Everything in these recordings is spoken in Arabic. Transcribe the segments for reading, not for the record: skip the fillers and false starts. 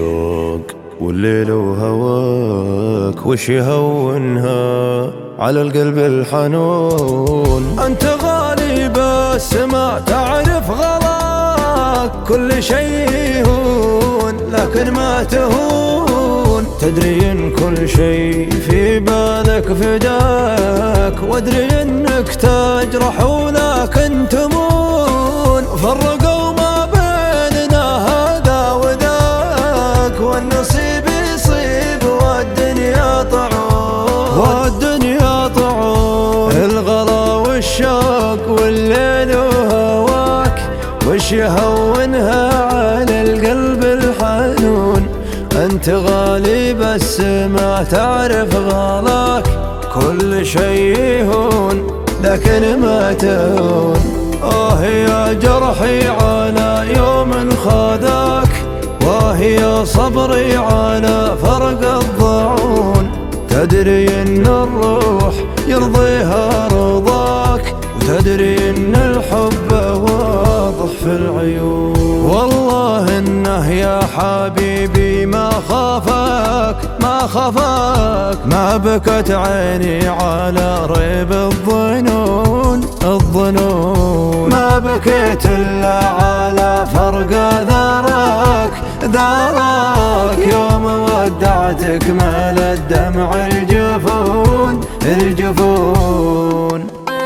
الشوق والليل وهواك وش يهونها على القلب الحنون. أنت غالي بس ما تعرف غلاك، كل شيء يهون لكن ما تهون. تدري ان كل شيء في بالك فداك، وادري انك تجرح ولكن تمون. فرقوا ما بيننا هذا وذاك، والنصيب يصيب والدنيا طعون، والدنيا طعون. الغلا والشوق والليل وهواك وش يهونها على القلب الحنون. أنت غالي بس ما تعرف غلاك، كل شيء يهون لكن ما تهون. يا جرحي على يوم خذاك، يا صبري على فرق الضعون. تدري ان الروح يرضيها رضاك، وتدري ان الحب واضح في العيون. والله انه يا حبيبي ما خافك، ما خافك، ما بكت عيني على ريب الظنون، الظنون. ما بكيت الا على فرق ذراك، ذراك. يوم ودعتك مال الدمع الجفون، الجفون.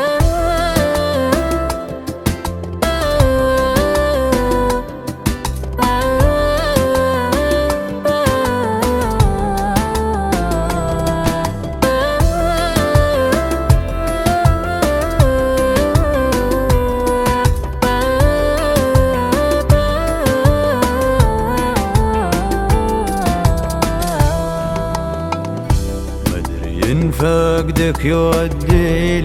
إن فقدك يودي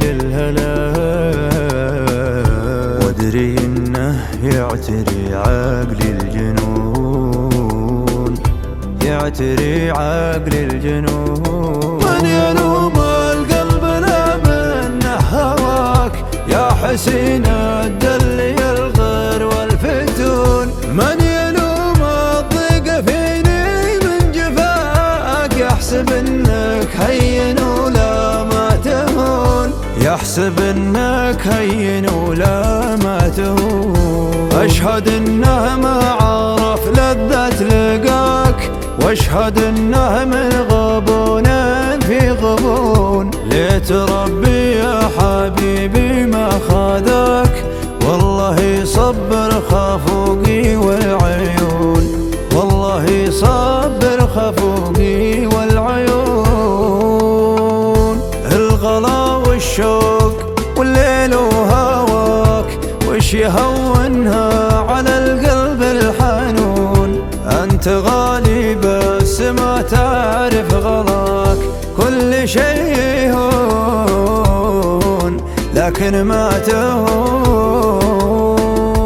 للهلاك، وادري انه يعتري عقلي الجنون، يعتري عقلي الجنون. من يلوم القلب لا منه هواك، يا حسين الدلي الغير والفتون. من يلوم الضيق فيني من جفاك، يحسب انك هين ولا ما تهون، يحسب انك هين ولا ما تهون. اشهد انه ما عرف لذة لقاك، واشهد انه من غبون في غبون. ليت ربي يا حبيبي ما خذاك، والله يصبر خفوقي والعيون، والله يصبر خفوقي والعيون. الغلا والشوق والليل وهواك وش يهونها على القلب الحنون. أنت غالي بس ما تعرف غلاك، كل شيء يهون لكن ما تهون.